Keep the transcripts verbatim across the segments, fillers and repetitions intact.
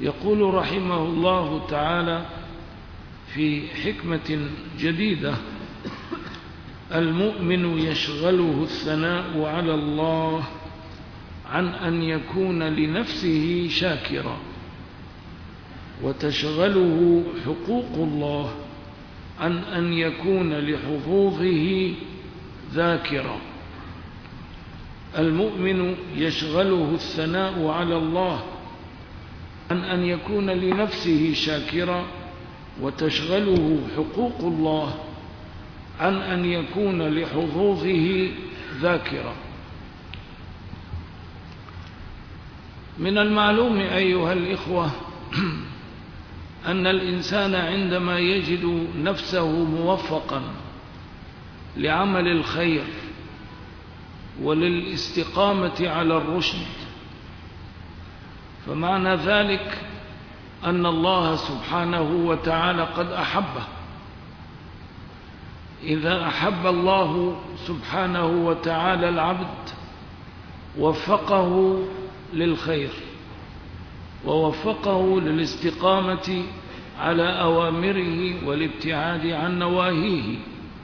يقول رحمه الله تعالى في حكمة جديدة: المؤمن يشغله الثناء على الله عن أن يكون لنفسه شاكرا، وتشغله حقوق الله عن أن يكون لحظوظه ذاكرا. المؤمن يشغله الثناء على الله عن أن يكون لنفسه شاكرا، وتشغله حقوق الله عن أن يكون لحظوظه ذاكرا. من المعلوم أيها الإخوة أن الإنسان عندما يجد نفسه موفقا لعمل الخير وللاستقامة على الرشد، فمعنى ذلك أن الله سبحانه وتعالى قد أحبه. إذا أحب الله سبحانه وتعالى العبد وفقه للخير ووفقه للاستقامة على أوامره والابتعاد عن نواهيه.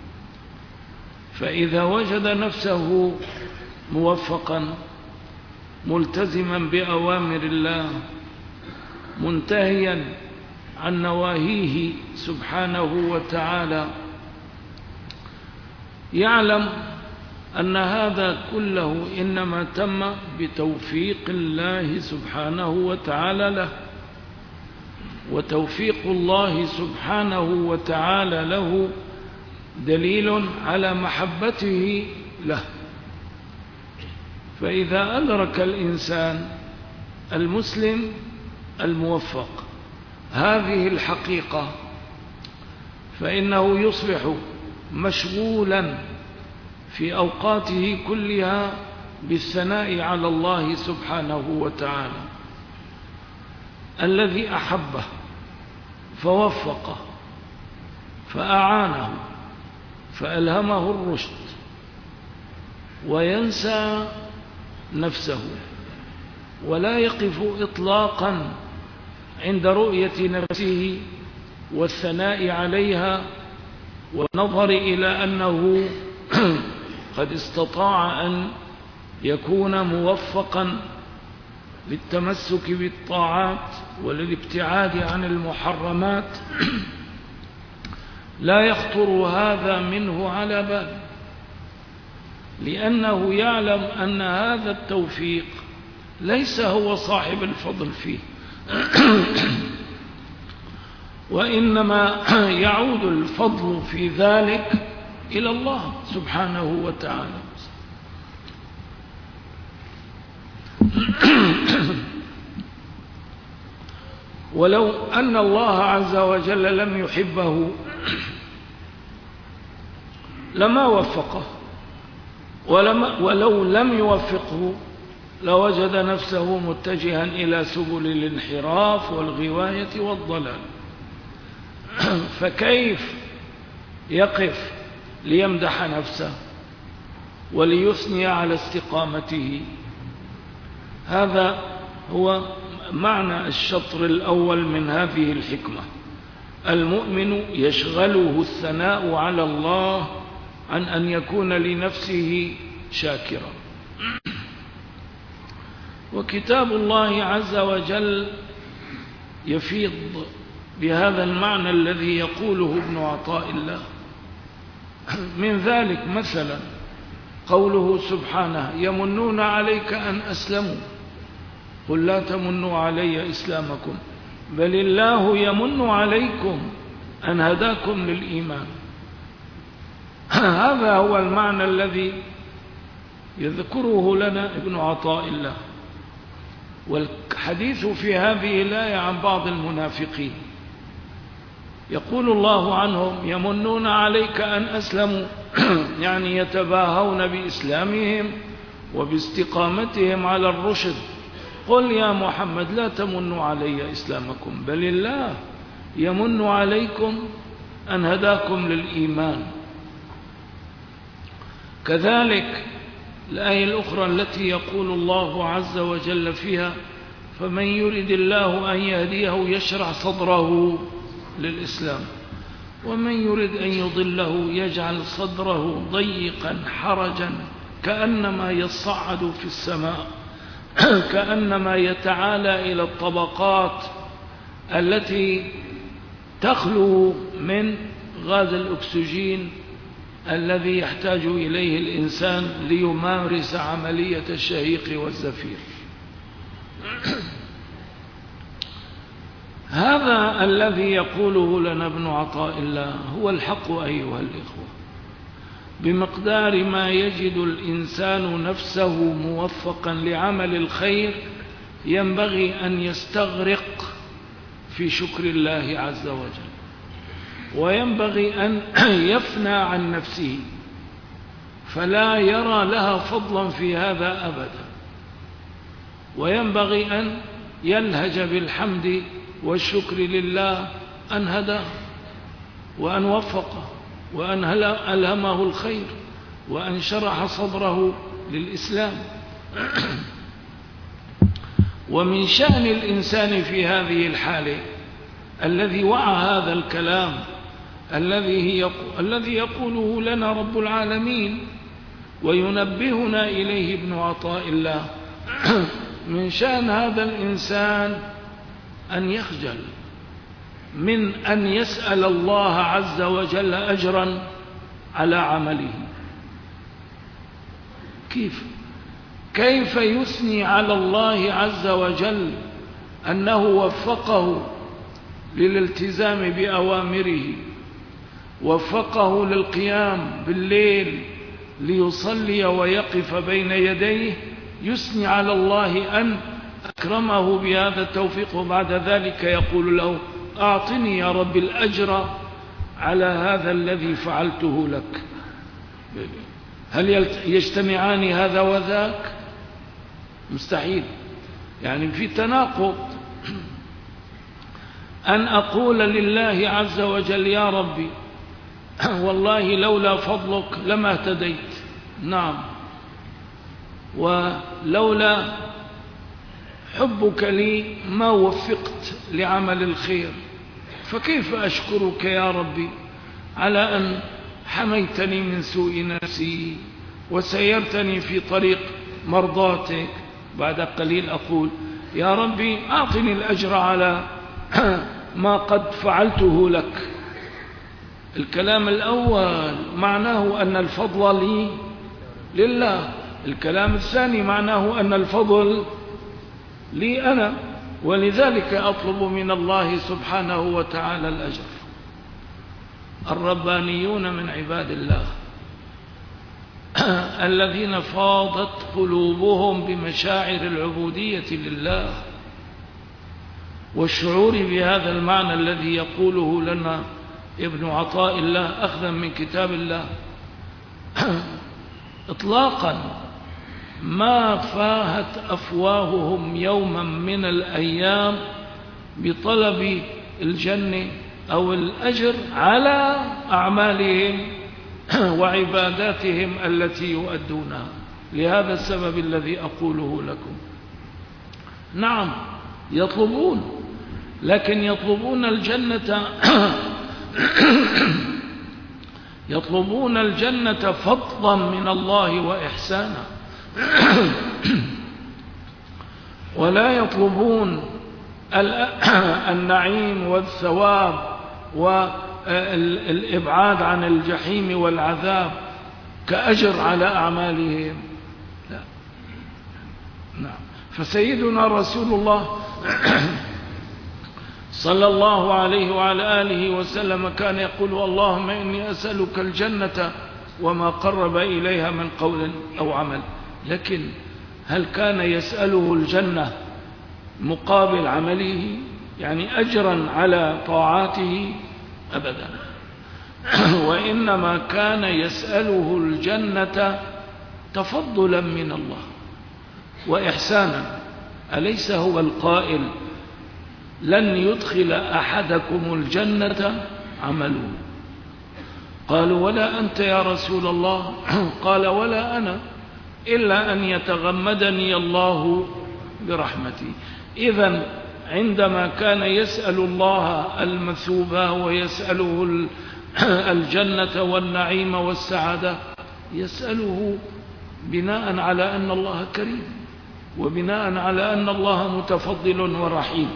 فإذا وجد نفسه موفقا ملتزما بأوامر الله منتهيا عن نواهيه سبحانه وتعالى، يعلم أن هذا كله إنما تم بتوفيق الله سبحانه وتعالى له، وتوفيق الله سبحانه وتعالى له دليل على محبته له. فإذا أدرك الإنسان المسلم الموفق هذه الحقيقة فإنه يصبح مشغولا في أوقاته كلها بالثناء على الله سبحانه وتعالى الذي أحبه فوفقه فأعانه فألهمه الرشد، وينسى نفسه ولا يقف إطلاقا عند رؤية نفسه والثناء عليها والنظر إلى أنه قد استطاع أن يكون موفقا للتمسك بالطاعات وللابتعاد عن المحرمات. لا يخطر هذا منه على بال، لأنه يعلم أن هذا التوفيق ليس هو صاحب الفضل فيه، وإنما يعود الفضل في ذلك إلى الله سبحانه وتعالى. ولو أن الله عز وجل لم يحبه لما وفقه، ولما ولو لم يوفقه لوجد نفسه متجها إلى سبل الانحراف والغواية والضلال. فكيف يقف ليمدح نفسه وليثني على استقامته؟ هذا هو معنى الشطر الأول من هذه الحكمة: المؤمن يشغله الثناء على الله عن أن يكون لنفسه شاكرا. وكتاب الله عز وجل يفيض بهذا المعنى الذي يقوله ابن عطاء الله. من ذلك مثلا قوله سبحانه: يمنون عليك أن أسلموا قل لا تمنوا علي إسلامكم بل الله يمن عليكم أن هداكم للإيمان. هذا هو المعنى الذي يذكره لنا ابن عطاء الله. والحديث في هذه الآية عن بعض المنافقين، يقول الله عنهم: يمنون عليك أن أسلموا، يعني يتباهون بإسلامهم وباستقامتهم على الرشد. قل يا محمد لا تمنوا علي إسلامكم بل الله يمن عليكم أن هداكم للإيمان. كذلك الآية الأخرى التي يقول الله عز وجل فيها: فمن يرد الله أن يهديه يشرح صدره للإسلام، ومن يرد أن يضله يجعل صدره ضيقا حرجا كأنما يصعد في السماء، كأنما يتعالى إلى الطبقات التي تخلو من غاز الأكسجين الذي يحتاج إليه الإنسان ليمارس عملية الشهيق والزفير. هذا الذي يقوله لنا ابن عطاء الله هو الحق أيها الإخوة. بمقدار ما يجد الإنسان نفسه موفقا لعمل الخير ينبغي أن يستغرق في شكر الله عز وجل، وينبغي أن يفنى عن نفسه فلا يرى لها فضلا في هذا أبدا، وينبغي أن يلهج بالحمد والشكر لله أن هداه وأن وفقه وأن ألهمه الخير وأن شرح صدره للإسلام. ومن شأن الإنسان في هذه الحالة الذي وعى هذا الكلام الذي الذي يقوله لنا رب العالمين وينبهنا إليه ابن عطاء الله، من شأن هذا الإنسان أن يخجل من أن يسأل الله عز وجل أجرا على عمله. كيف كيف يثني على الله عز وجل أنه وفقه للالتزام بأوامره، وفقه للقيام بالليل ليصلي ويقف بين يديه، يثني على الله أن أكرمه بهذا التوفيق، وبعد ذلك يقول له أعطني يا رب الأجر على هذا الذي فعلته لك. هل يجتمعان هذا وذاك؟ مستحيل. يعني في تناقض أن أقول لله عز وجل يا ربي والله لولا فضلك لما اهتديت، نعم، ولولا حبك لي ما وفقت لعمل الخير، فكيف أشكرك يا ربي على أن حميتني من سوء نفسي وسيرتني في طريق مرضاتك. بعد قليل أقول يا ربي أعطني الأجر على ما قد فعلته لك. الكلام الأول معناه أن الفضل لي لله، الكلام الثاني معناه أن الفضل لي أنا، ولذلك أطلب من الله سبحانه وتعالى الأجر. الربانيون من عباد الله الذين فاضت قلوبهم بمشاعر العبودية لله والشعور بهذا المعنى الذي يقوله لنا ابن عطاء الله أخذا من كتاب الله، إطلاقا ما فاهت أفواههم يوما من الأيام بطلب الجنة أو الأجر على أعمالهم وعباداتهم التي يؤدونها. لهذا السبب الذي أقوله لكم، نعم يطلبون، لكن يطلبون الجنة يطلبون الجنة فضلا من الله وإحسانا، ولا يطلبون النعيم والثواب والإبعاد عن الجحيم والعذاب كأجر على أعمالهم، لا. نعم. فسيدنا رسول الله صلى الله عليه وعلى آله وسلم كان يقول اللهم إني أسألك الجنة وما قرب إليها من قول أو عمل. لكن هل كان يسأله الجنة مقابل عمله، يعني أجرا على طاعاته؟ أبدا. وإنما كان يسأله الجنة تفضلا من الله وإحسانا. أليس هو القائل لن يدخل أحدكم الجنة عمله؟ قالوا ولا أنت يا رسول الله؟ قال ولا أنا، إلا أن يتغمدني الله برحمته. إذن عندما كان يسأل الله المثوبة ويسأله الجنة والنعيم والسعادة يسأله بناء على أن الله كريم وبناء على أن الله متفضل ورحيم.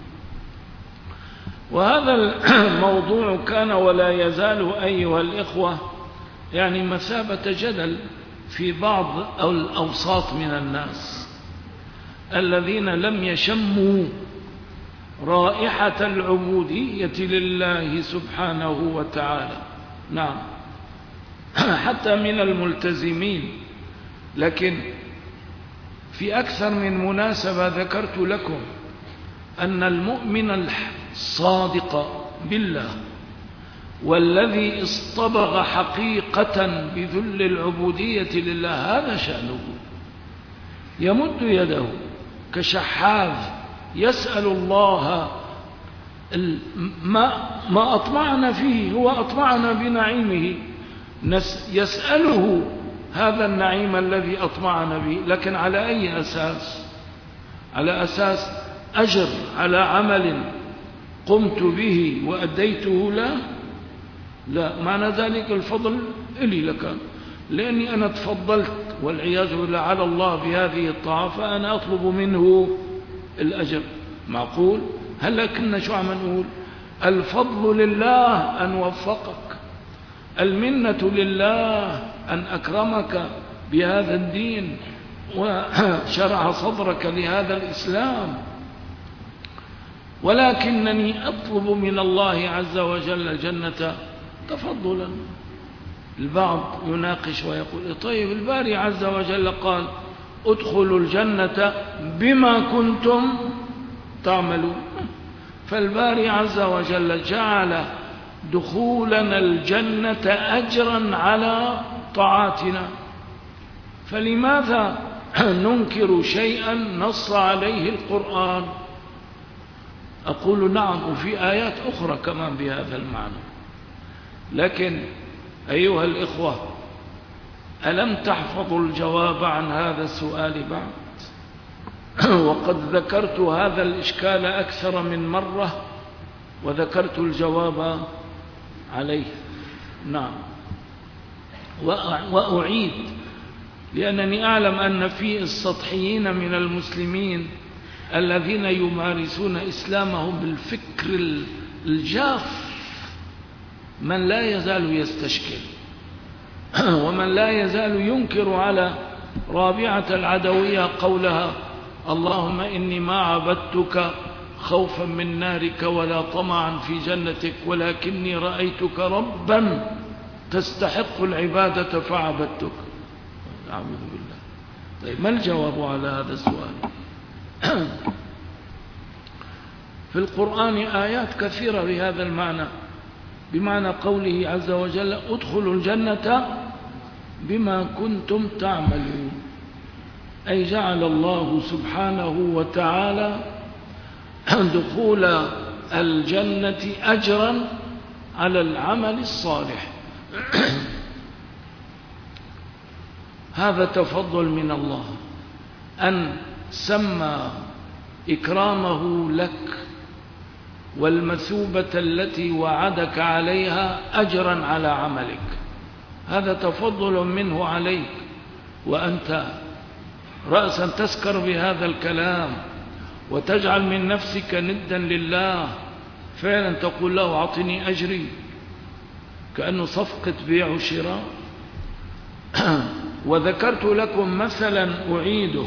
وهذا الموضوع كان ولا يزال أيها الإخوة يعني مثابة جدل في بعض الأوساط من الناس الذين لم يشموا رائحة العبودية لله سبحانه وتعالى. نعم، حتى من الملتزمين. لكن في أكثر من مناسبة ذكرت لكم أن المؤمن الصادق بالله والذي اصطبغ حقيقة بذل العبودية لله هذا شأنه، يمد يده كشحاذ يسأل الله ما, ما أطمعنا فيه، هو أطمعنا بنعيمه، يسأله هذا النعيم الذي أطمعنا به، لكن على أي أساس؟ على أساس أجر على عمل قمت به وأديته له؟ لا، معنى ذلك الفضل إلي لك، لأني أنا تفضلت والعياذ بالله على الله بهذه الطاعة فأنا أطلب منه الأجر. معقول؟ هل لكن شو عم نقول؟ الفضل لله أن وفقك، المنة لله أن أكرمك بهذا الدين وشرع صدرك لهذا الإسلام، ولكنني أطلب من الله عز وجل الجنة تفضلا. البعض يناقش ويقول طيب الباري عز وجل قال ادخلوا الجنة بما كنتم تعملون، فالباري عز وجل جعل دخولنا الجنة أجرا على طاعاتنا، فلماذا ننكر شيئا نص عليه القرآن؟ أقول نعم، وفي آيات أخرى كمان بهذا المعنى. لكن أيها الإخوة، ألم تحفظوا الجواب عن هذا السؤال بعد؟ وقد ذكرت هذا الإشكال أكثر من مرة وذكرت الجواب عليه. نعم، وأعيد لأنني أعلم أن في السطحيين من المسلمين الذين يمارسون إسلامهم بالفكر الجاف من لا يزال يستشكل ومن لا يزال ينكر على رابعة العدوية قولها اللهم إني ما عبدتك خوفا من نارك ولا طمعا في جنتك ولكني رأيتك ربا تستحق العبادة فعبدتك. أعوذ بالله. طيب ما الجواب على هذا السؤال؟ في القرآن آيات كثيرة بهذا المعنى، بمعنى قوله عز وجل ادخلوا الجنة بما كنتم تعملون، أي جعل الله سبحانه وتعالى دخول الجنة أجرا على العمل الصالح. هذا تفضل من الله أن سمى إكرامه لك والمثوبة التي وعدك عليها أجرا على عملك، هذا تفضل منه عليك، وأنت رأسا تسكر بهذا الكلام وتجعل من نفسك ندا لله، فعلا تقول له أعطني أجري، كأنه صفقة بيع وشراء. وذكرت لكم مثلا أعيده،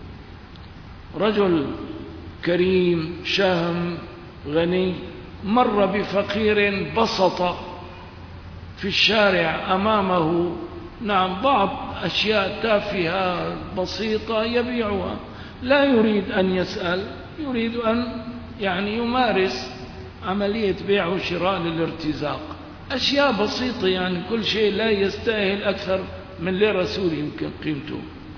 رجل كريم شهم غني مر بفقير بسط في الشارع أمامه نعم بعض أشياء تافهة بسيطة يبيعها، لا يريد أن يسأل، يريد أن يعني يمارس عملية بيع وشراء للارتزاق، أشياء بسيطة يعني كل شيء لا يستاهل أكثر من ليرة سوري يمكن قيمته.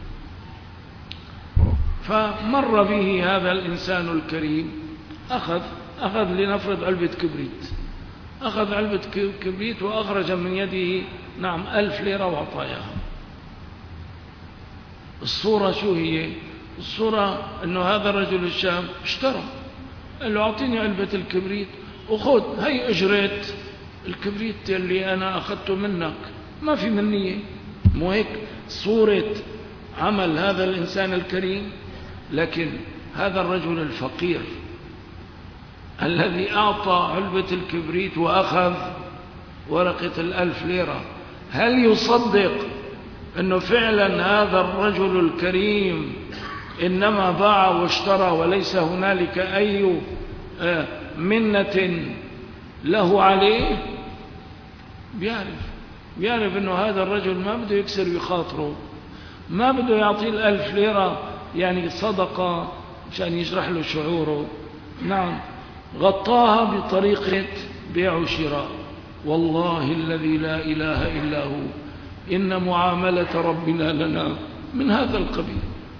فمر به هذا الإنسان الكريم، أخذ أخذ لنفرض علبة كبريت، أخذ علبة كبريت وأخرج من يده نعم ألف ليرة وأعطاها. الصورة شو هي؟ الصورة أنه هذا الرجل الشام اشترى، قال له أعطيني علبة الكبريت وخذ هي أجرت الكبريت اللي أنا أخذته منك، ما في منية. مو هيك صورة عمل هذا الإنسان الكريم؟ لكن هذا الرجل الفقير الذي أعطى علبة الكبريت وأخذ ورقة الألف ليرة، هل يصدق أنه فعلا هذا الرجل الكريم إنما باع واشترى وليس هنالك أي منة له عليه؟ بيعرف بيعرف أنه هذا الرجل ما بده يكسر بخاطره، ما بده يعطيه الألف ليرة يعني صدقة عشان يشرح له شعوره. نعم، غطاها بطريقة بيع وشراء. والله الذي لا إله إلا هو إن معاملة ربنا لنا من هذا القبيل.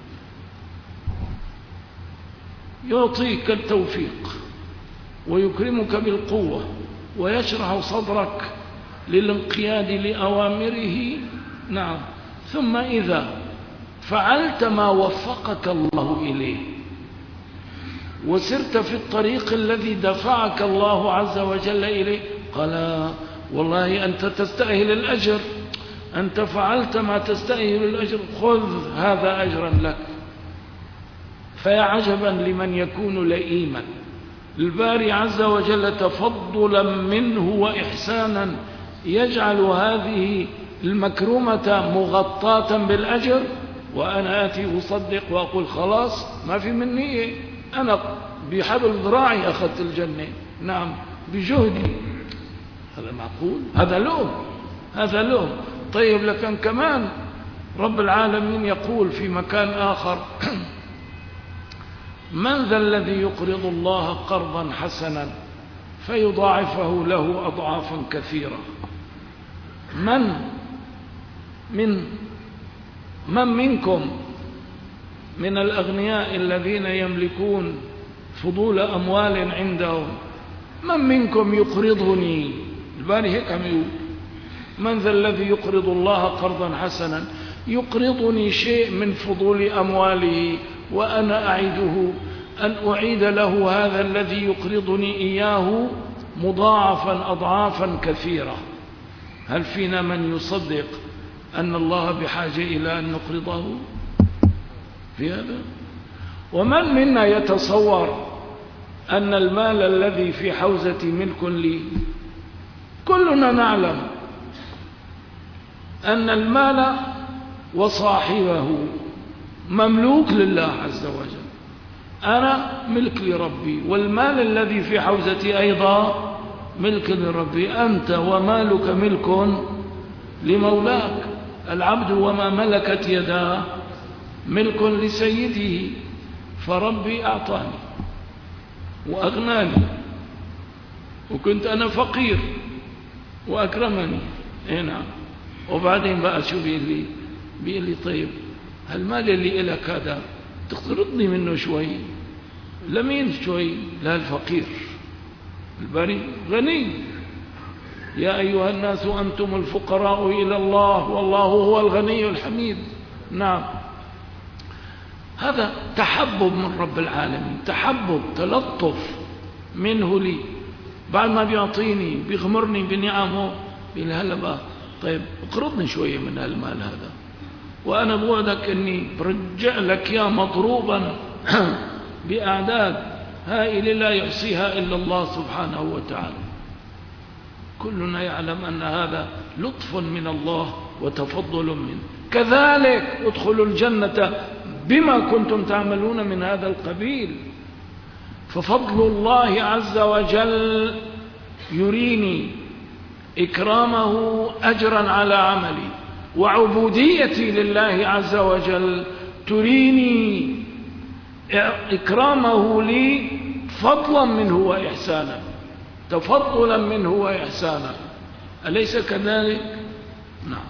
يعطيك التوفيق ويكرمك بالقوة ويشرح صدرك للانقياد لأوامره. نعم، ثم إذا فعلت ما وفقك الله إليه وسرت في الطريق الذي دفعك الله عز وجل إليه، قال والله أنت تستأهل الأجر، أنت فعلت ما تستأهل الأجر، خذ هذا أجرا لك. فيا عجبا لمن يكون لئيما، الباري عز وجل تفضلا منه وإحسانا يجعل هذه المكرمة مغطاة بالأجر، وأنا آتي أصدق وأقول خلاص ما في مني، أنا بحبل ذراعي أخذت الجنة. نعم، بجهدي. هذا معقول؟ هذا لوم، هذا لوم. طيب لكن كمان رب العالمين يقول في مكان آخر من ذا الذي يقرض الله قرضا حسنا فيضاعفه له أضعافا كثيرة. من من من منكم من الأغنياء الذين يملكون فضول أموال عندهم، من منكم يقرضني؟ الباري هيك عم يقول من ذا الذي يقرض الله قرضا حسنا، يقرضني شيء من فضول أمواله وأنا أعده أن أعيد له هذا الذي يقرضني إياه مضاعفا أضعافا كثيرة. هل فينا من يصدق أن الله بحاجة إلى أن نقرضه في هذا؟ ومن منا يتصور أن المال الذي في حوزتي ملك لي؟ كلنا نعلم أن المال وصاحبه مملوك لله عز وجل، أنا ملك لربي، والمال الذي في حوزتي أيضا ملك لربي. أنت ومالك ملك لمولاك، العبد وما ملكت يداه ملك لسيده. فربي أعطاني وأغناني وكنت أنا فقير وأكرمني. إيه نعم. وبعدين بقى شو بيقول لي؟ بيقول لي طيب هالمال اللي إلك هذا تقترضني منه شوي. لمين شوي؟ لا الفقير. الباري غني. يا أيها الناس أنتم الفقراء إلى الله والله هو الغني الحميد. نعم، هذا تحبب من رب العالمين، تحبب تلطف منه لي. بعد ما بيعطيني بيغمرني بنعمه بيقول هلا بقى طيب اقرضني شوية من هالمال هذا، وأنا بوعدك أني برجع لك يا مضروبا بأعداد هائلة لا يحصيها إلا الله سبحانه وتعالى. كلنا يعلم أن هذا لطف من الله وتفضل منه. كذلك ادخلوا الجنة بما كنتم تعملون من هذا القبيل. ففضل الله عز وجل يريني إكرامه أجرا على عملي، وعبوديتي لله عز وجل تريني إكرامه لي فضلا منه وإحسانا، تفضلا منه وإحسانا. أليس كذلك؟ نعم.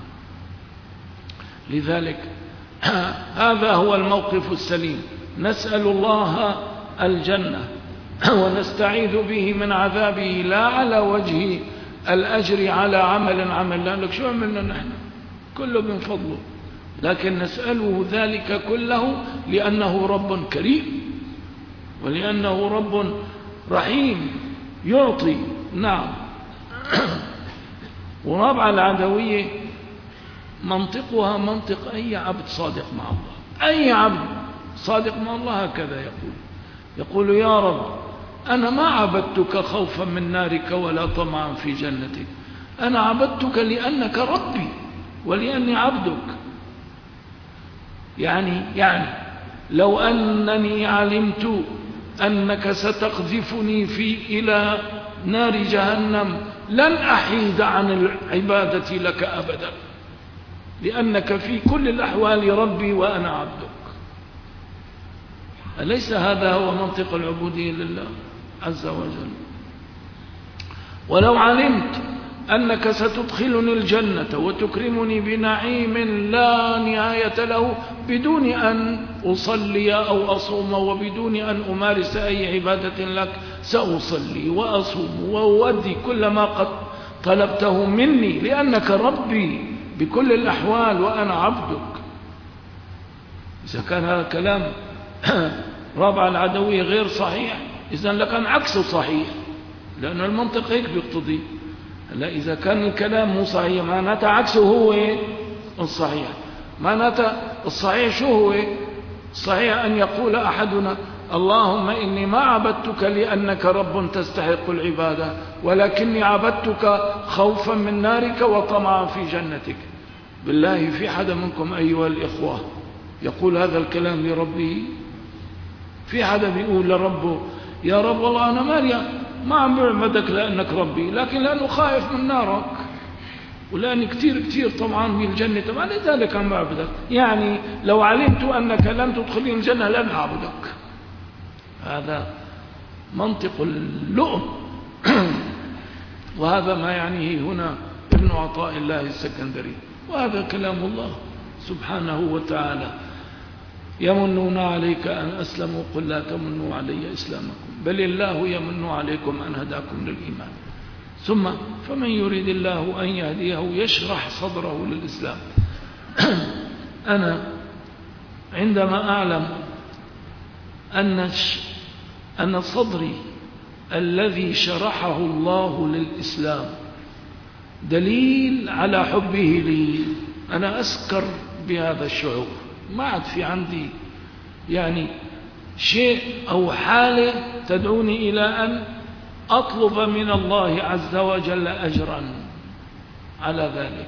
لذلك هذا هو الموقف السليم. نسأل الله الجنة ونستعيذ به من عذابه، لا على وجه الأجر على عمل عملنا لك. شو عملنا نحن؟ كله من فضله. لكن نسأله ذلك كله لأنه رب كريم ولأنه رب رحيم يعطي. نعم. ورابعة العدوية منطقها منطق أي عبد صادق مع الله. أي عبد صادق مع الله هكذا يقول يقول يا رب أنا ما عبدتك خوفا من نارك ولا طمعا في جنتك، أنا عبدتك لأنك ربي ولأني عبدك. يعني يعني لو أنني علمت أنك ستقذفني في إلى نار جهنم لن أحيد عن العبادة لك أبدا، لأنك في كل الأحوال ربي وأنا عبدك. أليس هذا هو منطق العبودية لله عز وجل؟ ولو علمت أنك ستدخلني الجنة وتكرمني بنعيم لا نهاية له بدون أن أصلي أو أصوم وبدون أن أمارس أي عبادة لك سأصلي وأصوم وأؤدي كل ما قد طلبته مني لأنك ربي بكل الأحوال وأنا عبدك. إذا كان هذا كلام رابع العدوية غير صحيح إذن لكان عكسه صحيح، لأن المنطق هيك بيقتضي. لا، إذا كان الكلام مو صحيح معناته عكسه هو الصحيح. معناته الصحيح شو هو؟ الصحيح أن يقول أحدنا اللهم إني ما عبدتك لأنك رب تستحق العبادة ولكني عبدتك خوفا من نارك وطمعا في جنتك. بالله في حدا منكم أيها الإخوة يقول هذا الكلام لربه؟ في حدا بيقول لربه يا رب والله أنا مالي ما عم بعبدك لأنك ربي لكن لأنه خايف من نارك ولأني كتير كتير طمعان من الجنة طبعا لذلك عم بعبدك. يعني لو علمت أنك لن تدخلين الجنة لن أعبدك. هذا منطق اللؤم. وهذا ما يعنيه هنا ابن عطاء الله السكندري، وهذا كلام الله سبحانه وتعالى. يمنون عليك أن أسلموا قل لا تمنوا علي إسلامكم بل الله يمن عليكم أن هداكم للإيمان. ثم فمن يريد الله أن يهديه يشرح صدره للإسلام. أنا عندما أعلم أن أن صدري الذي شرحه الله للإسلام دليل على حبه لي أنا أسكر بهذا الشعور. ما عاد في عندي يعني شيء أو حالة تدعوني إلى أن أطلب من الله عز وجل أجرا على ذلك.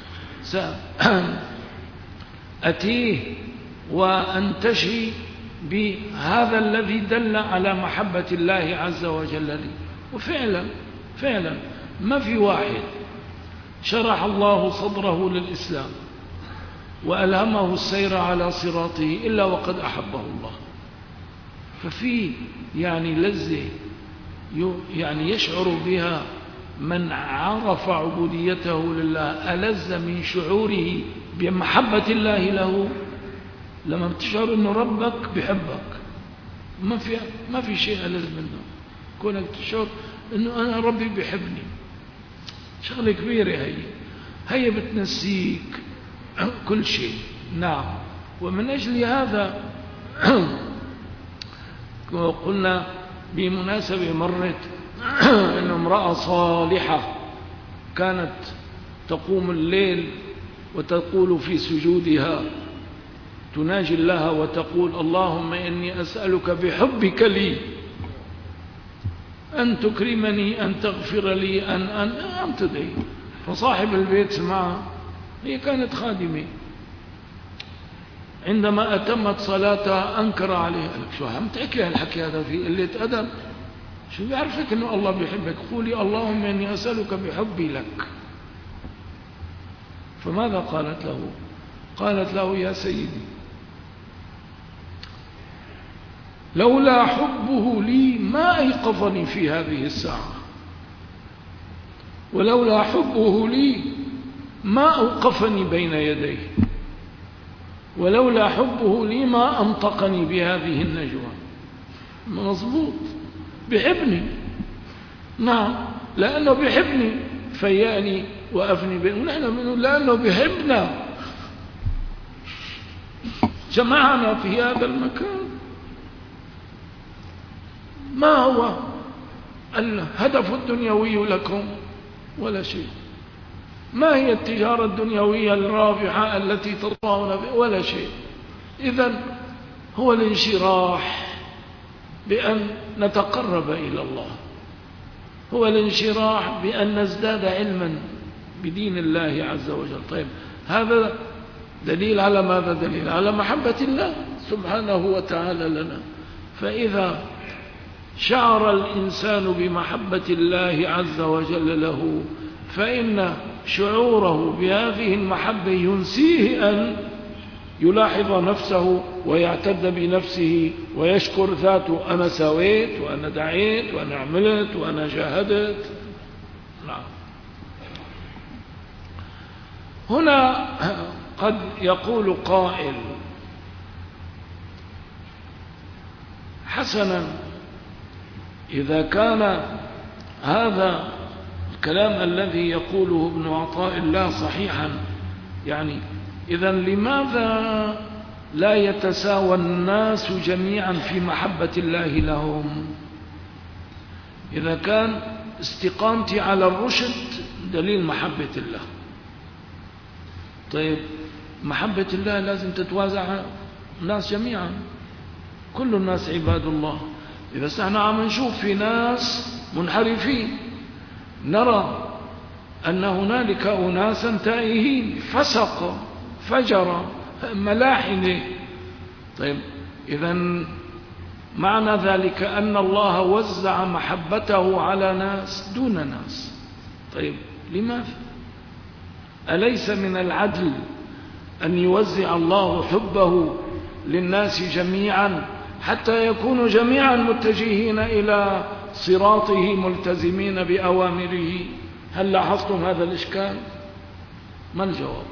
سأتيه وأنتشي بهذا الذي دل على محبة الله عز وجل لي. وفعلا فعلا ما في واحد شرح الله صدره للإسلام وألهمه السير على صراطه إلا وقد أحبه الله. ففي يعني لذة يعني يشعر بها من عرف عبوديته لله ألذ من شعوره بمحبة الله له. لما بتشعر أنه ربك بحبك ما في ما في شيء ألذ منه. كونك تشعر أنه أنا ربي بحبني شغلة كبيرة. هي هي بتنسيك كل شيء. نعم. ومن أجل هذا قلنا بمناسبة مرت أن امرأة صالحة كانت تقوم الليل وتقول في سجودها تناجي الله وتقول اللهم إني أسألك بحبك لي أن تكرمني أن تغفر لي أن أن أم تدعي. فصاحب البيت سمعها، هي كانت خادمة، عندما أتمت صلاتها أنكر عليها. قال لك شو عم تحكي هالحكي هذا في قلة أدب؟ شو بيعرفك إنه الله بيحبك؟ قولي اللهم إني أسألك بحبي لك. فماذا قالت له؟ قالت له يا سيدي لولا حبه لي ما أيقظني في هذه الساعة، ولولا حبه لي ما أوقفني بين يديه، ولولا حبه لي ما أنطقني بهذه النجوى. مظبوط، بحبني. نعم، لأنه بحبني فياني وأفني بي. ونحن بنقول لأنه بحبنا. جمعنا في هذا المكان. ما هو الهدف الدنيوي لكم؟ ولا شيء. ما هي التجارة الدنيوية الرابحة التي تطلعون بها؟ ولا شيء. إذن هو الانشراح بأن نتقرب إلى الله، هو الانشراح بأن نزداد علما بدين الله عز وجل. طيب هذا دليل على ماذا؟ دليل على محبة الله سبحانه وتعالى لنا. فإذا شعر الإنسان بمحبة الله عز وجل له، فإن شعوره بهذه المحبة ينسيه أن يلاحظ نفسه ويعتد بنفسه ويشكر ذاته، أنا سويت وأنا دعيت وأنا عملت وأنا جاهدت. نعم. هنا قد يقول قائل: حسنا، إذا كان هذا الكلام الذي يقوله ابن عطاء الله صحيحا، يعني إذن لماذا لا يتساوى الناس جميعا في محبة الله لهم؟ إذا كان استقامتي على الرشد دليل محبة الله، طيب محبة الله لازم تتوازع الناس جميعا، كل الناس عباد الله. إذا احنا عم نشوف في ناس منحرفين، نرى أن هنالك أناسا تائهين، فسق فجر ملاحدة. طيب إذن معنى ذلك أن الله وزع محبته على ناس دون ناس. طيب لماذا؟ أليس من العدل أن يوزع الله حبه للناس جميعا حتى يكونوا جميعا متجهين إلى صراطه ملتزمين بأوامره؟ هل لاحظتم هذا الإشكال؟ ما الجواب؟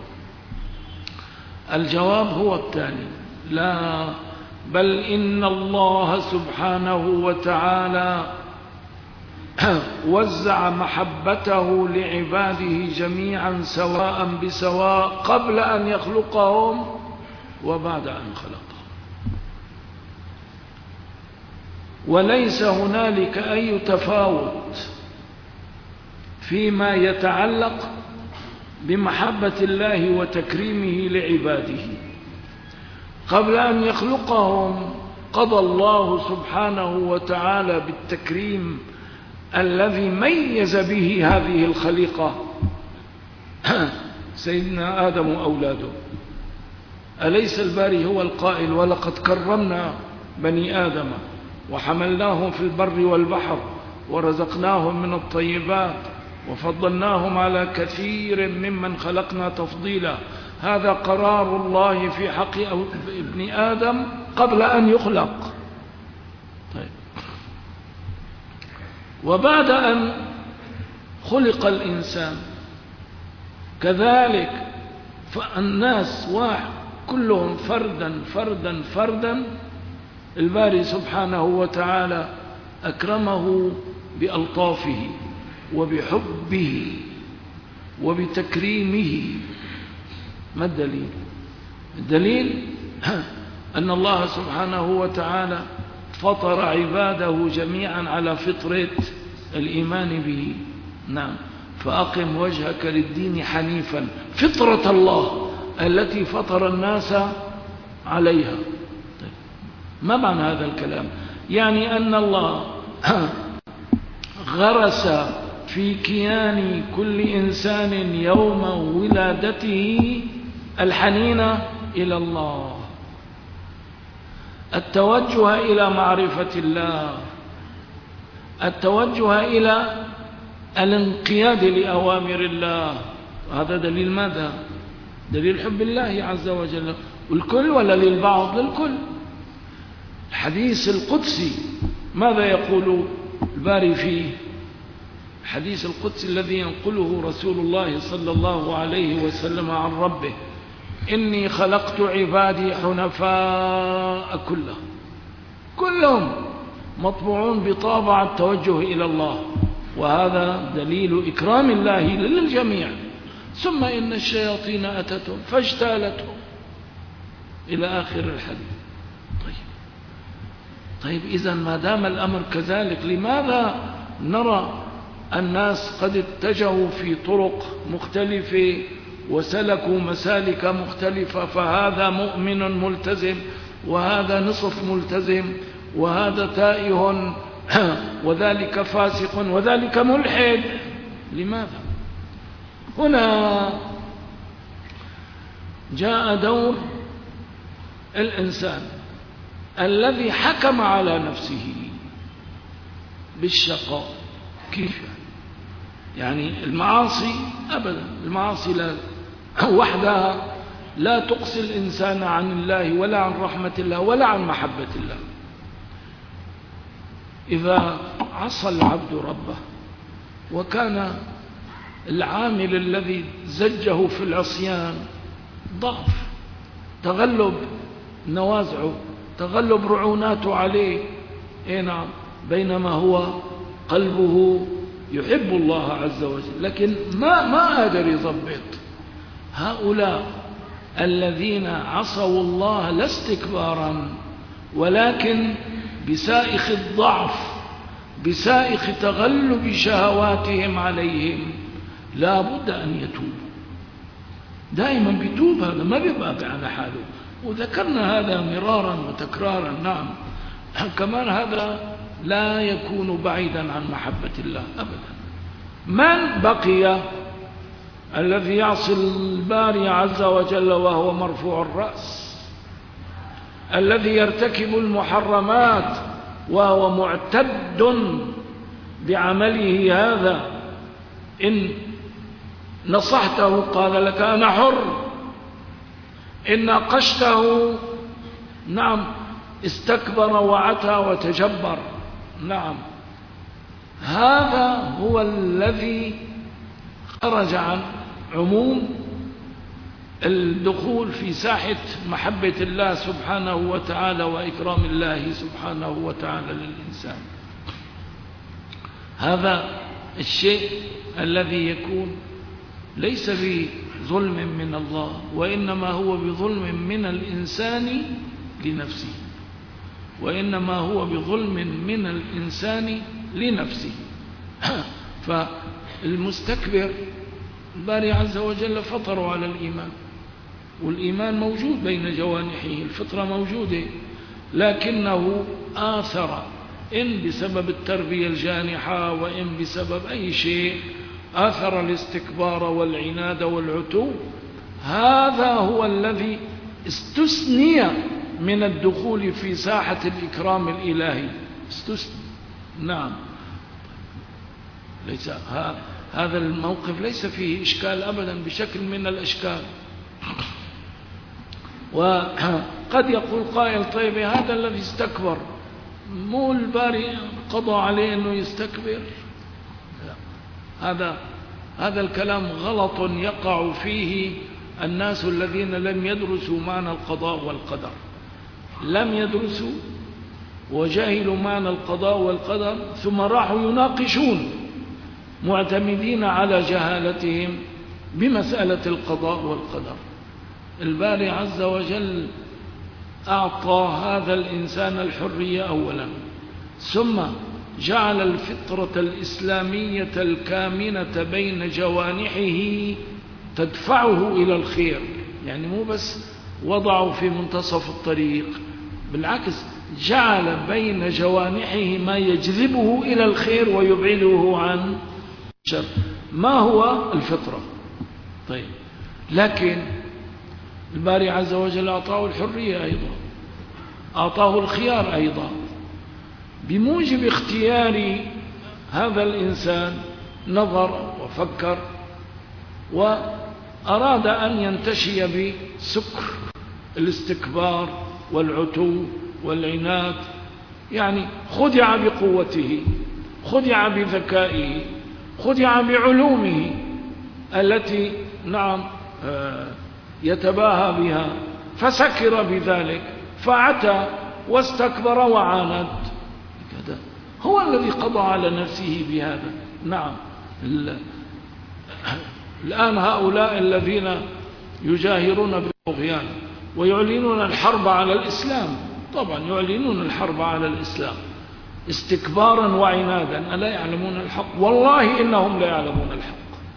الجواب هو التالي: لا، بل إن الله سبحانه وتعالى وزع محبته لعباده جميعا سواء بسواء قبل أن يخلقهم وبعد أن خلقهم، وليس هنالك أي تفاوت فيما يتعلق بمحبة الله وتكريمه لعباده. قبل أن يخلقهم قضى الله سبحانه وتعالى بالتكريم الذي ميز به هذه الخليقة سيدنا آدم وأولاده. أليس الباري هو القائل: ولقد كرمنا بني آدم وحملناهم في البر والبحر ورزقناهم من الطيبات وفضلناهم على كثير ممن خلقنا تفضيلا. هذا قرار الله في حق ابن آدم قبل أن يخلق. طيب. وبعد أن خلق الإنسان كذلك، فالناس واحد كلهم فردا فردا فردا الباري سبحانه وتعالى أكرمه بألطافه وبحبه وبتكريمه. ما الدليل؟ الدليل أن الله سبحانه وتعالى فطر عباده جميعا على فطرة الإيمان به. نعم، فأقم وجهك للدين حنيفا، فطرة الله التي فطر الناس عليها. ما معنى هذا الكلام؟ يعني أن الله غرس في كيان كل إنسان يوم ولادته الحنين إلى الله، التوجه إلى معرفة الله، التوجه إلى الانقياد لأوامر الله. هذا دليل ماذا؟ دليل حب الله عز وجل. والكل ولا للبعض؟ للكل. الحديث القدسي ماذا يقول الباري فيه؟ الحديث القدسي الذي ينقله رسول الله صلى الله عليه وسلم عن ربه: إني خلقت عبادي حنفاء كلهم، كلهم مطبوعون بطابع التوجه إلى الله، وهذا دليل إكرام الله للجميع. ثم إن الشياطين أتتهم فاجتالتهم، إلى آخر الحديث. طيب طيب إذن ما دام الأمر كذلك، لماذا نرى الناس قد اتجهوا في طرق مختلفة وسلكوا مسالك مختلفة، فهذا مؤمن ملتزم وهذا نصف ملتزم وهذا تائه وذلك فاسق وذلك ملحد؟ لماذا؟ هنا جاء دور الإنسان الذي حكم على نفسه بالشقاء. كيف يعني؟ المعاصي أبدا، المعاصي لا وحدها لا تقصي الإنسان عن الله ولا عن رحمة الله ولا عن محبة الله. إذا عصى العبد ربه وكان العامل الذي زجه في العصيان ضعف، تغلب نوازعه، تغلب رعوناته عليه، إيه نعم، بينما هو قلبه يحب الله عز وجل، لكن ما ما قادر يضبط. هؤلاء الذين عصوا الله لا استكبارا ولكن بسائخ الضعف، بسائخ تغلب شهواتهم عليهم، لا بد أن يتوبوا. دائما بيتوب، هذا ما بيبقى على حاله، وذكرنا هذا مرارا وتكرارا. نعم، كمان هذا لا يكون بعيدا عن محبة الله أبدا. من بقي؟ الذي يعصي الباري عز وجل وهو مرفوع الرأس، الذي يرتكب المحرمات وهو معتد بعمله هذا. إن نصحته قال لك أنا حر، إن ناقشته نعم استكبر وعتى وتجبر. نعم، هذا هو الذي خرج عن عموم الدخول في ساحة محبة الله سبحانه وتعالى وإكرام الله سبحانه وتعالى للإنسان. هذا الشيء الذي يكون ليس بظلم من الله، وإنما هو بظلم من الإنسان لنفسه، وإنما هو بظلم من الإنسان لنفسه. فالمستكبر الباري عز وجل فطره على الإيمان، والإيمان موجود بين جوانحه، الفطرة موجودة، لكنه آثر، إن بسبب التربية الجانحة وإن بسبب أي شيء، آثر الاستكبار والعناد والعتو. هذا هو الذي استثني من الدخول في ساحة الإكرام الإلهي، استثني. نعم، ليس هذا الموقف ليس فيه إشكال أبدا بشكل من الأشكال. وقد يقول قائل طيب هذا الذي استكبر مو الباري قضى عليه أنه يستكبر؟ هذا هذا الكلام غلط يقع فيه الناس الذين لم يدرسوا معنى القضاء والقدر، لم يدرسوا وجهلوا معنى القضاء والقدر، ثم راحوا يناقشون معتمدين على جهالتهم بمسألة القضاء والقدر. الباري عز وجل أعطى هذا الإنسان الحرية أولا، ثم جعل الفطرة الإسلامية الكامنة بين جوانحه تدفعه إلى الخير. يعني مو بس وضعه في منتصف الطريق، بالعكس جعل بين جوانحه ما يجذبه إلى الخير ويبعده عن الشر. ما هو الفطرة؟ طيب، لكن الباري عز وجل أعطاه الحرية أيضا، أعطاه الخيار أيضا، بموجب اختيار هذا الإنسان نظر وفكر وأراد أن ينتشي بسكر الاستكبار والعتو والعناد. يعني خدع بقوته، خدع بذكائه، خدع بعلومه التي نعم يتباهى بها، فسكر بذلك فعتى واستكبر وعاند. هذا هو الذي قضى على نفسه بهذا. نعم، الآن هؤلاء الذين يجاهرون بالطغيان ويعلنون الحرب على الإسلام. طبعا يعلنون الحرب على الإسلام استكبارا وعنادا، ألا يعلمون الحق؟ والله إنهم لا يعلمون الحق.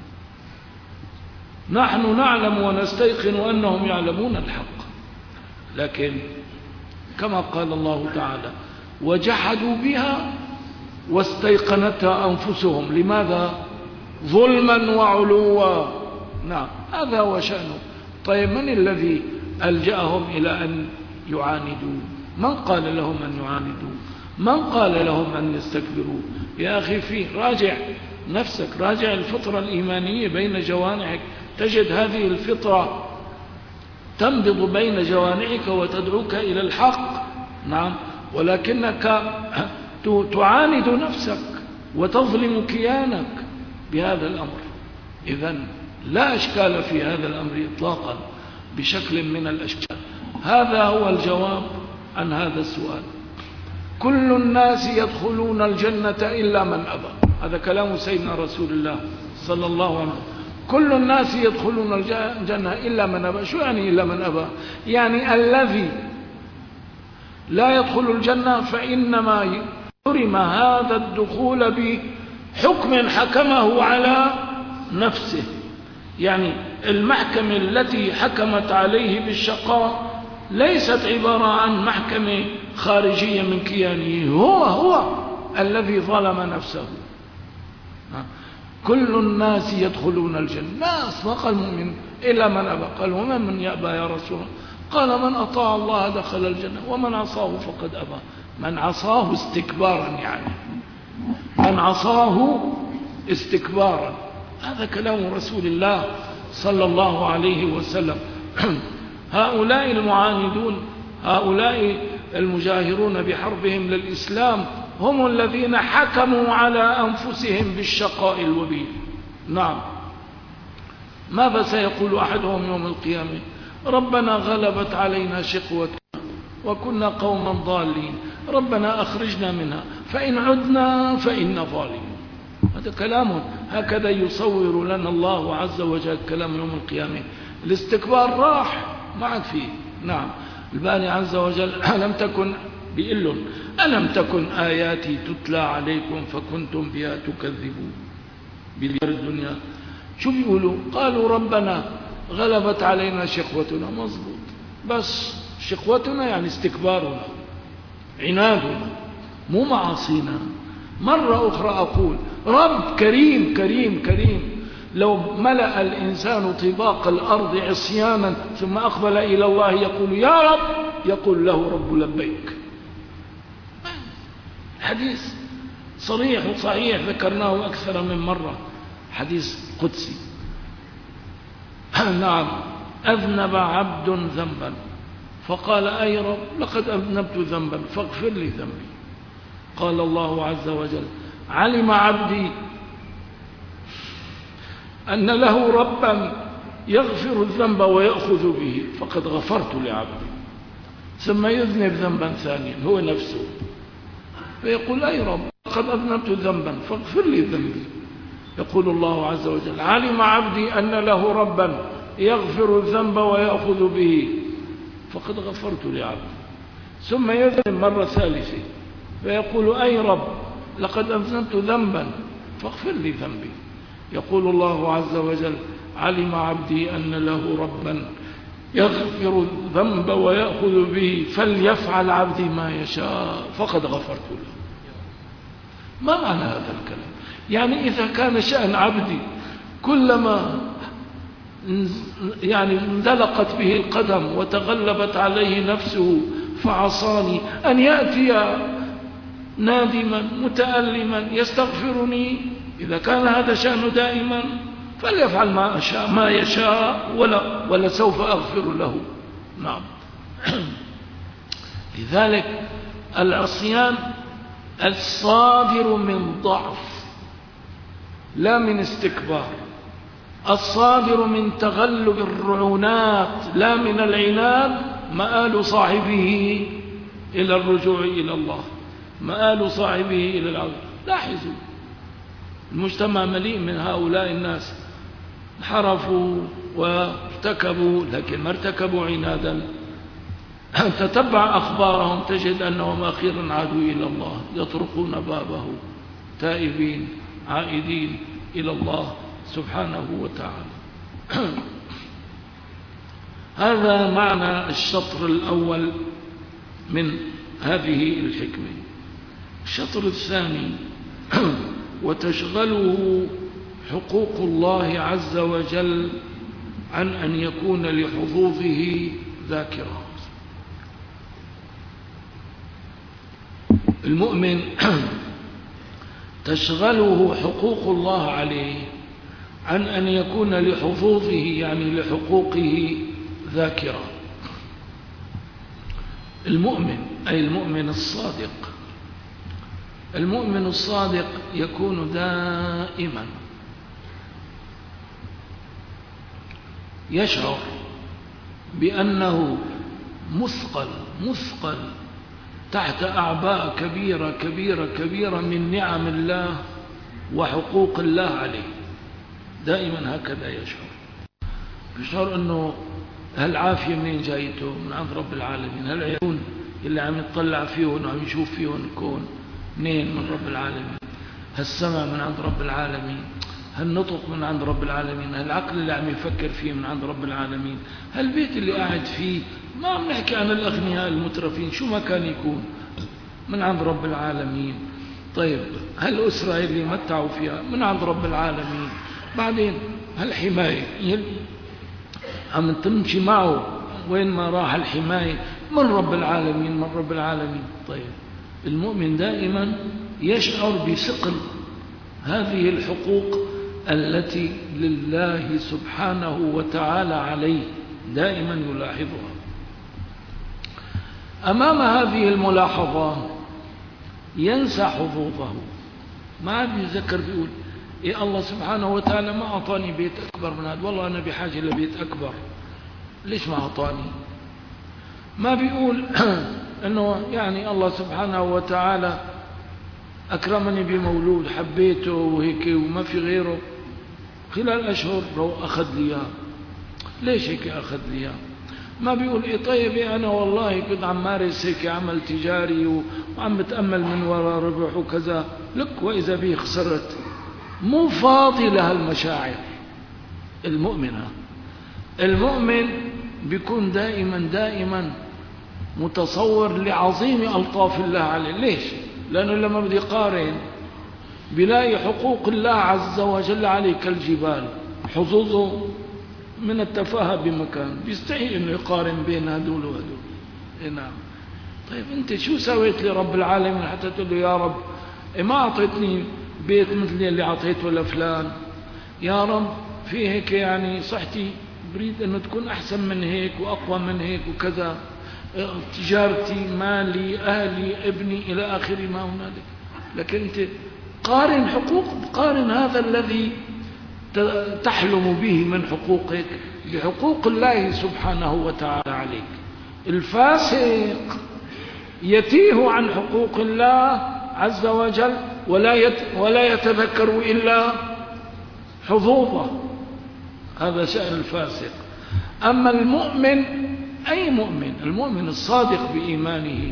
نحن نعلم ونستيقن أنهم يعلمون الحق، لكن كما قال الله تعالى وجحدوا بها واستيقنتها أنفسهم. لماذا؟ ظلما وعلوا. نعم، هذا هو شأنه. طيب من الذي ألجأهم إلى أن يعاندوا؟ من قال لهم أن يعاندوا؟ من قال لهم أن يستكبروا؟ يا أخي في راجع نفسك، راجع الفطرة الإيمانية بين جوانحك، تجد هذه الفطرة تنبض بين جوانحك وتدعوك إلى الحق. نعم، ولكنك تعاند نفسك وتظلم كيانك بهذا الأمر. إذن لا أشكال في هذا الأمر إطلاقا بشكل من الأشكال. هذا هو الجواب عن هذا السؤال. كل الناس يدخلون الجنة إلا من أبى. هذا كلام سيدنا رسول الله صلى الله عليه وسلم. كل الناس يدخلون الجنة إلا من أبى. شو يعني إلا من أبى؟ يعني الذي لا يدخل الجنة فإنما حرم هذا الدخول بحكم حكمه على نفسه. يعني المحكمة التي حكمت عليه بالشقاء ليست عبارة عن محكمة خارجية من كيانه، هو هو الذي ظلم نفسه. كل الناس يدخلون الجنة، ناس، ما قال مؤمن إلا من أبى. قال ومن من يأبى يا رسول الله؟ قال من أطاع الله دخل الجنة ومن عصاه فقد أبى. من عصاه استكبارا، يعني من عصاه استكبارا. هذا كلام رسول الله صلى الله عليه وسلم. هؤلاء المعاندون، هؤلاء المجاهرون بحربهم للإسلام هم الذين حكموا على أنفسهم بالشقاء الوبيل. نعم، ماذا سيقول أحدهم يوم القيامة؟ ربنا غلبت علينا شقوتنا وكنا قوما ضالين، ربنا أخرجنا منها فإن عدنا فإنا ظالمون. هذا كلام هكذا يصور لنا الله عز وجل كلام يوم القيامة. الاستكبار راح، ما عاد فيه. نعم، الباري عز وجل ألم تكن بيقول ألم تكن آياتي تتلى عليكم فكنتم بها تكذبون بالدار الدنيا. شو بيقولوا؟ قالوا ربنا غلبت علينا شقوتنا. مظبوط، بس شقوتنا يعني استكبارنا، عنادنا، مو معاصينا. مرة أخرى أقول رب كريم كريم كريم. لو ملأ الإنسان طباق الأرض عصيانا ثم أقبل إلى الله يقول يا رب، يقول له رب لبيك. حديث صريح وصحيح ذكرناه أكثر من مرة، حديث قدسي. نعم، أذنب عبد ذنبا فقال أي رب لقد أذنبت ذنبا فاغفر لي ذنبي. قال الله عز وجل علم عبدي أن له ربا يغفر الذنب ويأخذ به فقد غفرت لعبدي. ثم يذنب ذنبا ثانيا هو نفسه فيقول أي رب قد أذنبت ذنبا فاغفر لي ذنبي. يقول الله عز وجل علم عبدي أن له ربا يغفر الذنب ويأخذ به فقد غفرت لعبدي. ثم يذنب مرة ثالثة فيقول أي رب لقد أذنبت ذنبا فاغفر لي ذنبي. يقول الله عز وجل علم عبدي أن له ربا يغفر الذنب ويأخذ به فليفعل عبدي ما يشاء فقد غفرت له. ما معنى هذا الكلام؟ يعني إذا كان شأن عبدي كلما يعني اندلقت به القدم وتغلبت عليه نفسه فعصاني أن يأتي نادما متألما يستغفرني، إذا كان هذا شأنه دائما فليفعل ما أشاء ما يشاء ولا, ولا سوف أغفر له. نعم. لذلك العصيان الصادر من ضعف لا من استكبار، الصادر من تغلب الرعونات لا من العناد، مآل صاحبه إلى الرجوع إلى الله، مآل صاحبه إلى العودة. لاحظوا المجتمع مليء من هؤلاء الناس انحرفوا وارتكبوا، لكن ما ارتكبوا عنادا تتبع أخبارهم تجد أنهم أخيرا عادوا إلى الله، يطرقون بابه تائبين عائدين إلى الله سبحانه وتعالى. هذا معنى الشطر الأول من هذه الحكمة. الشطر الثاني: وتشغله حقوق الله عز وجل عن أن يكون لحظوظه ذاكرة. المؤمن تشغله حقوق الله عليه عن أن يكون لحظوظه يعني لحقوقه ذاكرة. المؤمن أي المؤمن الصادق، المؤمن الصادق يكون دائما يشعر بأنه مثقل مثقل تحت أعباء كبيرة كبيرة كبيرة من نعم الله وحقوق الله عليه. دائما هكذا يشعر، يشعر أنه هالعافية منين جايته؟ من عند رب العالمين. هالعيون اللي عم يطلع فيهن وعم يشوف فيهن الكون منين؟ من رب العالمين. هالسماء من عند رب العالمين، هالنطق من عند رب العالمين، هالعقل اللي عم يفكر فيه من عند رب العالمين، هالبيت اللي قاعد فيه، ما عم نحكي عن الأغنياء المترفين، شو ما كان يكون، من عند رب العالمين. طيب هالأسرة اللي متعوا فيها من عند رب العالمين. بعدين هالحماية عم تمشي معه وين ما راح الحماية من رب العالمين من رب العالمين. طيب المؤمن دائما يشعر بثقل هذه الحقوق التي لله سبحانه وتعالى عليه، دائما يلاحظها. أمام هذه الملاحظة ينسى حظوظه، ما عاد يذكر، بيقول إيه الله سبحانه وتعالى ما أعطاني بيت أكبر من هذا، والله أنا بحاجة لبيت أكبر، ليش ما أعطاني؟ ما بيقول أنه يعني الله سبحانه وتعالى أكرمني بمولود حبيته وهيك وما في غيره، خلال أشهر لو أخذ لي إياه، ليش هيك أخذ لي إياه؟ ما بيقول إيه طيب إيه أنا والله كنت عم مارس هيك عمل تجاري وعم بتأمل من وراء ربح وكذا، لك وإذا به خسرت. مو فاضي لها المشاعر. المؤمنة المؤمن بيكون دائما دائما متصور لعظيم ألطاف الله عليه. ليش؟ لأنه لما بدي يقارن بلاقي حقوق الله عز وجل عليه كالجبال، حظوظه من التفاهة بمكان، بيستحي انه يقارن بين هدول وهدول. إيه نعم. طيب انت شو سويت لرب العالمين حتى تقول له يا رب إيه ما اعطيتني بيت مثل اللي اعطيته لفلان؟ يا رب في هيك يعني صحتي بريد انه تكون احسن من هيك واقوى من هيك وكذا، تجارتي مالي اهلي ابني الى اخر ما هنالك. لكن انت قارن حقوق، قارن هذا الذي تحلم به من حقوقك بحقوق الله سبحانه وتعالى عليك. الفاسق يتيه عن حقوق الله عز وجل ولا ولا يتذكر إلا حظوظه، هذا شأن الفاسق. أما المؤمن، أي مؤمن؟ المؤمن الصادق بإيمانه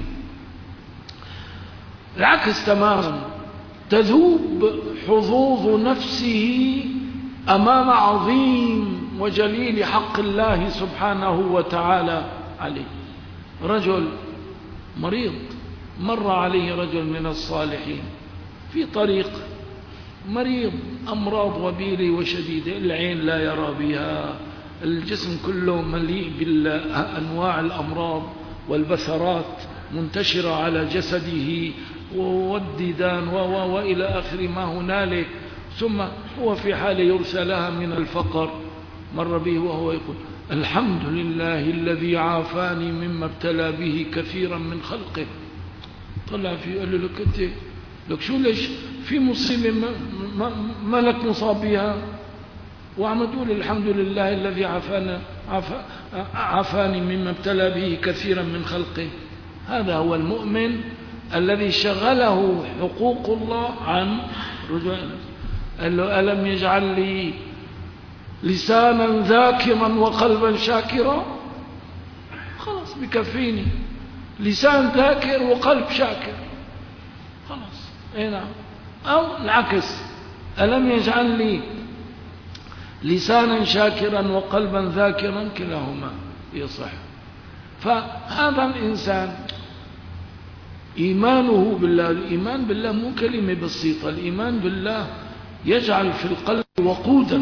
العكس تماما، تذوب حظوظ نفسه أمام عظيم وجليل حق الله سبحانه وتعالى عليه. رجل مريض مر عليه رجل من الصالحين في طريق، مريض أمراض وبيلة وشديدة، العين لا يرى بها، الجسم كله مليء بأنواع الأمراض والبثرات منتشرة على جسده والديدان وإلى آخر ما هنالك، ثم هو في حال يرسى لها من الفقر. مر به وهو يقول الحمد لله الذي عافاني مما ابتلى به كثيرا من خلقه. طلع فيه قال له لك انت لك شو ليش في مصيبة ما, ما, ما لك مصاب بها وعم تقول الحمد لله الذي عافانا عفا عافاني مما ابتلى به كثيرا من خلقه. هذا هو المؤمن الذي شغله حقوق الله عن رجوع. قال له ألم يجعل لي لسانا ذاكرا وقلبا شاكرا؟ خلاص خلاص بكفيني لسان ذاكر وقلب شاكر، خلاص. اي نعم. أو العكس، ألم يجعل لي لسانا شاكرا وقلبا ذاكرا، كلاهما يصح. فهذا الإنسان إيمانه بالله، الإيمان بالله مو كلمة بسيطة، الإيمان بالله يجعل في القلب وقودا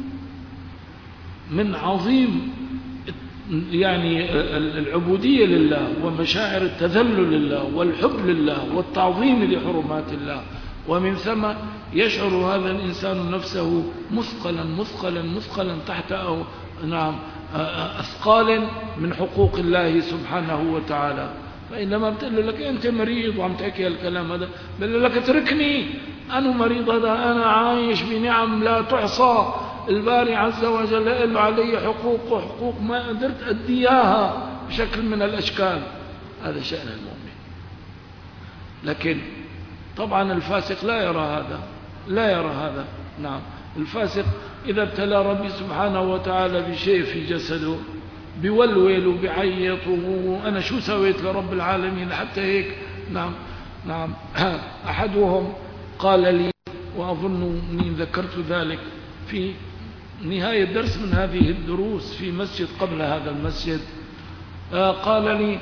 من عظيم يعني العبودية لله ومشاعر التذلل لله والحب لله والتعظيم لحرمات الله، ومن ثم يشعر هذا الإنسان نفسه مثقلا مثقلا مثقلا تحت أو نعم أثقال من حقوق الله سبحانه وتعالى. فإنما بتقول لك أنت مريض وعم تحكي الكلام هذا، بقول لك اتركني، أنا مريض، هذا أنا عايش بنعم لا تحصى، الباري عز وجل له علي حقوق وحقوق ما قدرت أديها بشكل من الأشكال. هذا شأن المؤمن. لكن طبعا الفاسق لا يرى هذا، لا يرى هذا. نعم، الفاسق إذا ابتلى ربي سبحانه وتعالى بشيء في جسده بيولول وبيعيط، وأنا شو سويت لرب العالمين حتى هيك. نعم نعم. أحدهم قال لي، وأظن أني ذكرت ذلك في نهاية درس من هذه الدروس في مسجد قبل هذا المسجد، قال لي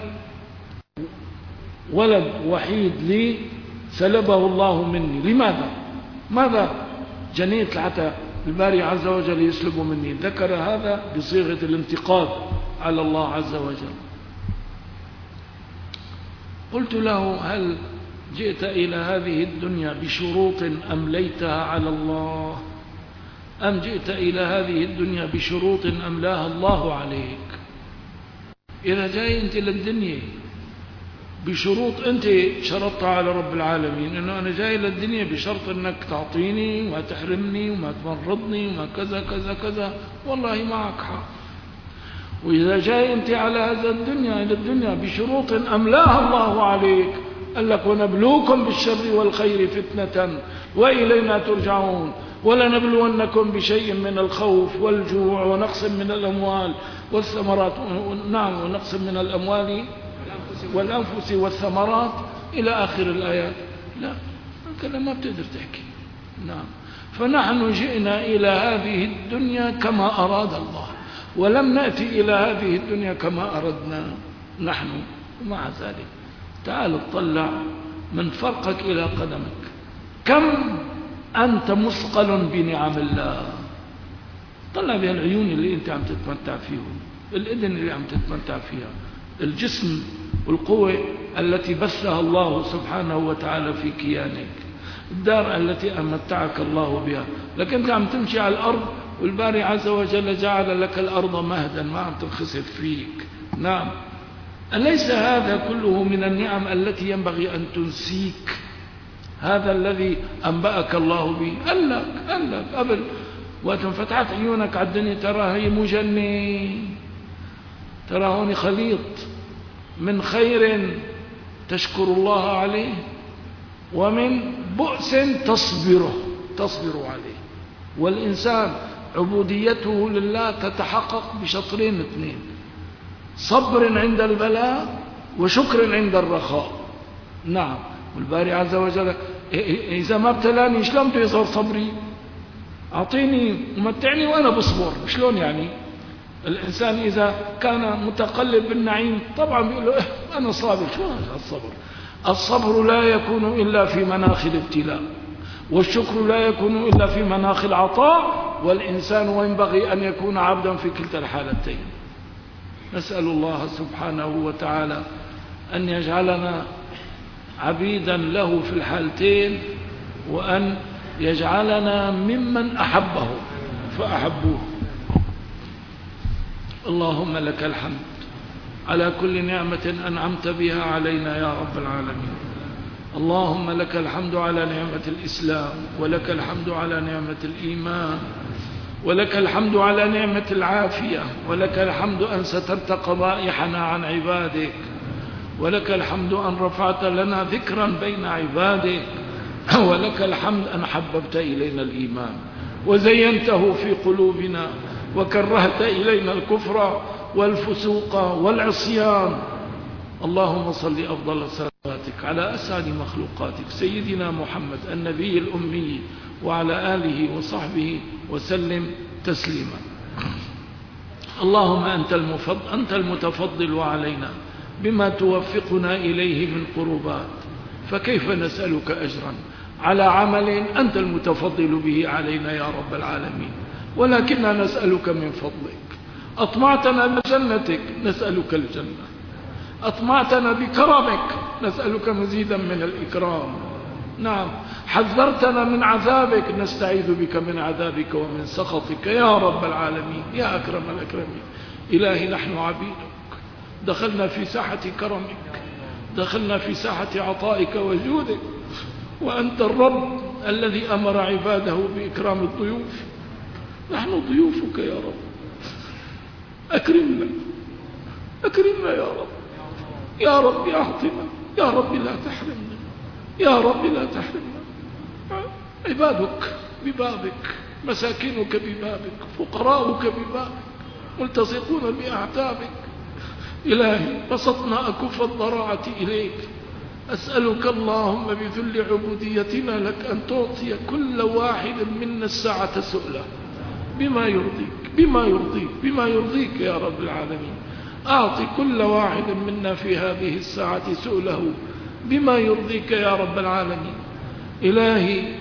ولد وحيد لي سلبه الله مني، لماذا؟ ماذا جنيت حتى الباري عز وجل يسلب مني؟ ذكر هذا بصيغة الانتقاد على الله عز وجل. قلت له هل جئت إلى هذه الدنيا بشروط أمليتها على الله، أم جئت إلى هذه الدنيا بشروط أملاها الله عليك؟ إذا جاي أنت للدنيا بشروط أنت شرطتها على رب العالمين، إنه أنا جاي للدنيا بشرط أنك تعطيني وما تحرمني وما تمرضني وما كذا كذا كذا، والله معك حق. وإذا جاي أنت على هذا الدنيا إلى الدنيا بشروط أملاها الله عليك، قال لك ونبلوكم بالشر والخير فتنة وإلينا ترجعون، ولنبلونكم بشيء من الخوف والجوع ونقص من الأموال والثمرات، نعم ونقص من الأموال والأنفس والثمرات إلى آخر الآيات. لا، الكلام ما بتقدر تحكي. نعم. فنحن جئنا إلى هذه الدنيا كما أراد الله، ولم نأتي إلى هذه الدنيا كما أردنا نحن. ومع ذلك تعال اطلع من فرقك إلى قدمك، كم أنت مثقل بنعم الله. طلع بها العيون اللي أنت عم تتمتع فيهم، الإذن اللي عم تتمتع فيها، الجسم والقوة التي بثها الله سبحانه وتعالى في كيانك، الدار التي أمتعك الله بها. لكن أنت عم تمشي على الأرض والباري عز وجل جعل لك الأرض مهدا ما عم تنخسف فيك. نعم. أليس هذا كله من النعم التي ينبغي أن تنسيك هذا الذي أنبأك الله به؟ قال لك قال لك قبل وقت فتحت عيونك على الدنيا ترى هي مجنة، ترى هون خليط من خير تشكر الله عليه ومن بؤس تصبره تصبر عليه. والإنسان عبوديته لله تتحقق بشطرين اثنين: صبر عند البلاء وشكر عند الرخاء. نعم. والباري عز وجل إذا ما ابتلاني شلون بده يظهر صبري؟ أعطيني ومتعني وأنا بصبر. شلون يعني؟ الإنسان إذا كان متقلب بالنعيم طبعا بيقول له إيه أنا صابر. شو هذا الصبر؟ الصبر لا يكون إلا في مناخ الابتلاء، والشكر لا يكون إلا في مناخ العطاء، والإنسان وينبغي أن يكون عبدا في كلتا الحالتين. نسأل الله سبحانه وتعالى أن يجعلنا عبيدا له في الحالتين، وأن يجعلنا ممن أحبه فأحبوه. اللهم لك الحمد على كل نعمة أنعمت بها علينا يا رب العالمين. اللهم لك الحمد على نعمة الإسلام، ولك الحمد على نعمة الإيمان، ولك الحمد على نعمة العافية، ولك الحمد أن سترت قبائحنا عن عبادك، ولك الحمد أن رفعت لنا ذكرا بين عبادك، ولك الحمد أن حببت إلينا الإيمان وزينته في قلوبنا، وكرهت إلينا الكفر والفسوق والعصيان. اللهم صل أفضل صلواتك على أسعد مخلوقاتك سيدنا محمد النبي الأمي وعلى آله وصحبه وسلم تسليما. اللهم أنت المفضل أنت المتفضل علينا بما توفقنا إليه من قربات، فكيف نسألك أجرا على عمل أنت المتفضل به علينا يا رب العالمين؟ ولكننا نسألك من فضلك. أطمعتنا بجنتك نسألك الجنة، أطمعتنا بكرمك نسألك مزيدا من الإكرام. نعم، حذرتنا من عذابك نستعيذ بك من عذابك ومن سخطك يا رب العالمين يا أكرم الأكرمين. إلهي نحن عبيدك، دخلنا في ساحة كرمك، دخلنا في ساحة عطائك وجودك، وأنت الرب الذي أمر عباده بإكرام الضيوف. نحن ضيوفك يا رب، أكرمنا أكرمنا يا رب، يا رب أعطنا، يا رب لا تحرمنا، يا رب لا تحرمنا. عبادك ببابك، مساكينك ببابك، فقراؤك ببابك، ملتصقون بأعتابك. إلهي بسطنا أكف الضراعة إليك، أسألك اللهم بذل عبوديتنا لك أن تعطي كل واحد منا الساعة سؤله بما يرضيك بما يرضيك بما يرضيك يا رب العالمين. أعطي كل واحد منا في هذه الساعة سؤله بما يرضيك يا رب العالمين. إلهي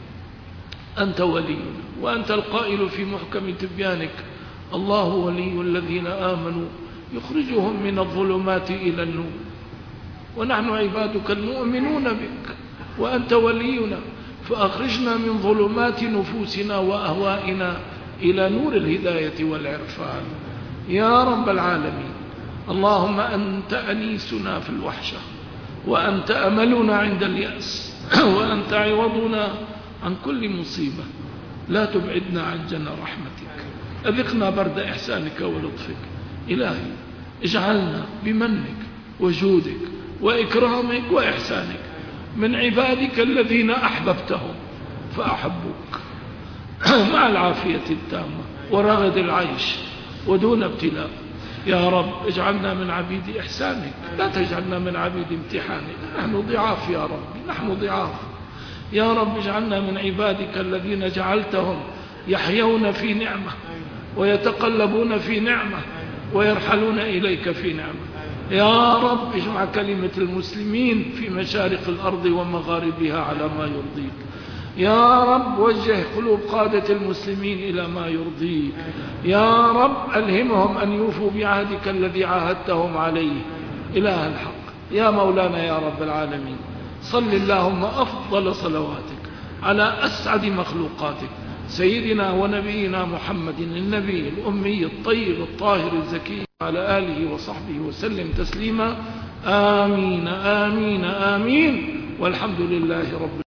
أنت ولينا، وأنت القائل في محكم تبيانك: الله ولي الذين آمنوا يخرجهم من الظلمات إلى النور. ونحن عبادك المؤمنون بك، وأنت ولينا، فأخرجنا من ظلمات نفوسنا وأهوائنا إلى نور الهداية والعرفان يا رب العالمين. اللهم أنت أنيسنا في الوحشة، وأنت أملنا عند اليأس، وأنت عوضنا عن كل مصيبة. لا تبعدنا عن جنة رحمتك، أذقنا برد إحسانك ولطفك. إلهي اجعلنا بمنك وجودك وإكرامك وإحسانك من عبادك الذين أحببتهم فأحبوك مع العافية التامة ورغد العيش ودون ابتلاء. يا رب اجعلنا من عبيد إحسانك، لا تجعلنا من عبيد امتحانك. نحن ضعاف يا رب، نحن ضعاف. يا رب اجعلنا من عبادك الذين جعلتهم يحيون في نعمة ويتقلبون في نعمة ويرحلون إليك في نعمة. يا رب اجمع كلمة المسلمين في مشارق الأرض ومغاربها على ما يرضيك. يا رب وجه قلوب قادة المسلمين إلى ما يرضيك. يا رب ألهمهم أن يوفوا بعهدك الذي عاهدتهم عليه. إله الحق يا مولانا يا رب العالمين، صل اللهم أفضل صلواتك على أسعد مخلوقاتك سيدنا ونبينا محمد النبي الأمي الطيب الطاهر الزكي، على آله وصحبه وسلم تسليما. آمين آمين آمين، والحمد لله رب